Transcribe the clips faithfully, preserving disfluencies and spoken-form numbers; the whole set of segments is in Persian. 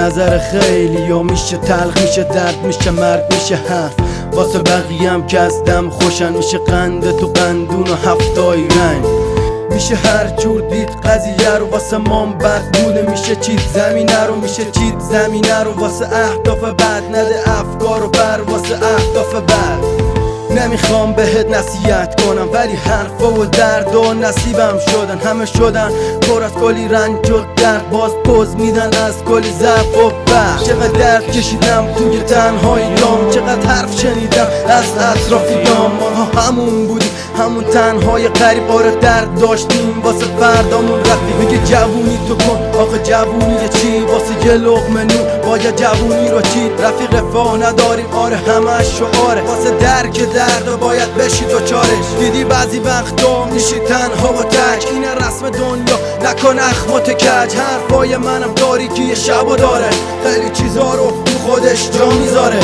نظر خیلی یا میشه تلخ، میشه درد، میشه مرگ، میشه حرف. واسه بقیم که از دم خوشن، میشه قنده تو قندون و هفتای رنگ. میشه هر جور دید قضیه رو، واسه مام بد بوده میشه چید زمینه رو، میشه چید زمینه رو واسه اهداف بد. نده افکار و بر واسه اهداف بد. نمیخوام بهت نصیحت کنم ولی حرفا و درد و نصیبم شدن. همه شدن پر از کلی رنج و درد، باز پوز میدن از کلی ضعف و بر. چقدر درد کشیدم توی تنهاییام، چقدر حرف شنیدم از اطرافیام. ما همون بودیم، همون تنهای غریب، آره درد داشتیم واسه فردامون. رفیق میگه جوونی تو کن، آخه جوونی چی؟ واسه یه لقمه نون باید جوونی رو چید. رفیق رفاه نداریم، آره همش شعاره، واسه درک درد باید بشی تو چارش. دیدی بعضی وقتا میشی تنها و تک، اینه رسم دنیا، نکن اخم و تکج. حرفای منم تاریکی شب داره، خیلی چیزا رو تو خودش جا میذاره.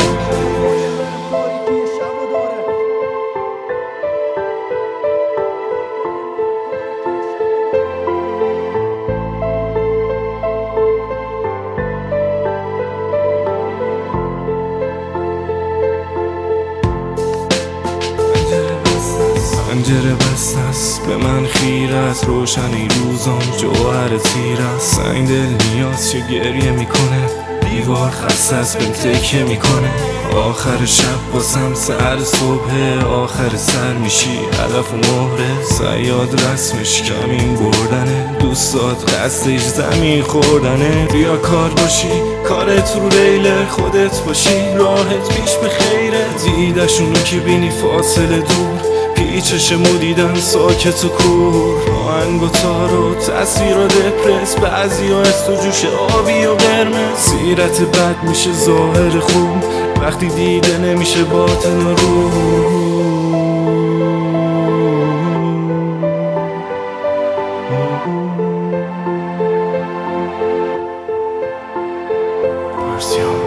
پنجره بسته است به من خیره است، روشنی روزام جوهر تیر است. سنگ دل نیاز چه گریه میکنه، دیوار خسته است بهم تکیه میکنه. آخر شب باسم سر صبح، آخر سر میشی علف و مهره. صیاد رسمش کمین بردنه، دوستات قصدش زمین خوردنه. بیا کار باشی کارت رو ریله، خودت باشی راحت پیش به خیره. دیدشونو که بینی فاصله دور، پیچشمو دیدن ساکت و کور. آهنگ و تار و تصویر و دپرس، بعضی ها از تو جوش آبی و قرمز. سیرت بد میشه ظاهر خوب وقتی دیده نمیشه باطن و روح. Marcial